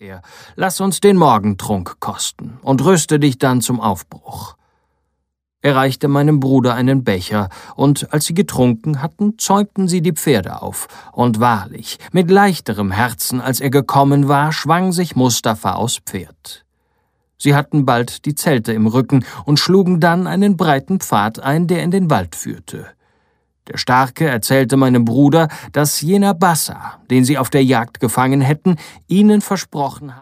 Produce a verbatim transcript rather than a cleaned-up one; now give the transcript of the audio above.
er, »lass uns den Morgentrunk kosten und rüste dich dann zum Aufbruch.« Er reichte meinem Bruder einen Becher, und als sie getrunken hatten, zäumten sie die Pferde auf, und wahrlich, mit leichterem Herzen, als er gekommen war, schwang sich Mustafa aufs Pferd. Sie hatten bald die Zelte im Rücken und schlugen dann einen breiten Pfad ein, der in den Wald führte. Der Starke erzählte meinem Bruder, dass jener Bassa, den sie auf der Jagd gefangen hätten, ihnen versprochen hatte,